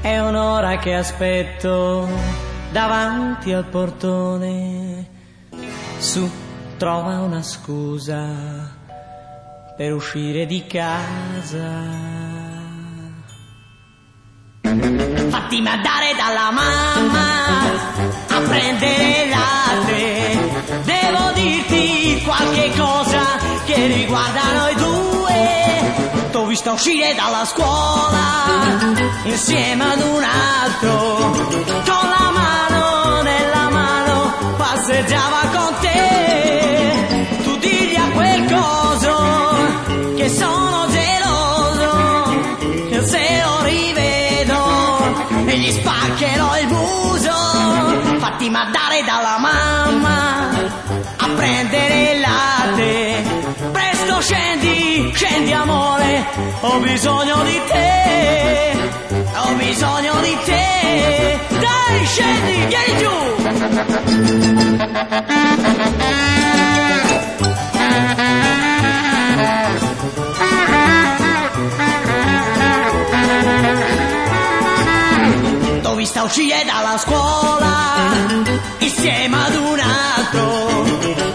È un'ora che aspetto davanti al portone. Su, trova una scusa per uscire di casa. Fatti mandare dalla mamma a prendere latte. Devo dirti qualche cosa che riguarda noi due. T'ho vista uscire dalla scuola insieme ad un altro, con la mano nella mano passeggiava con te. Tu digli a quel coso che sono geloso, che se lo rivedo e gli spaccherò il muso. Fatti mandare dalla mamma a prendere il latte. Presto scendi, scendi amore, ho bisogno di te, ho bisogno di te. Dai scendi, vieni giù. T'ho vista uscire dalla scuola insieme ad un altro,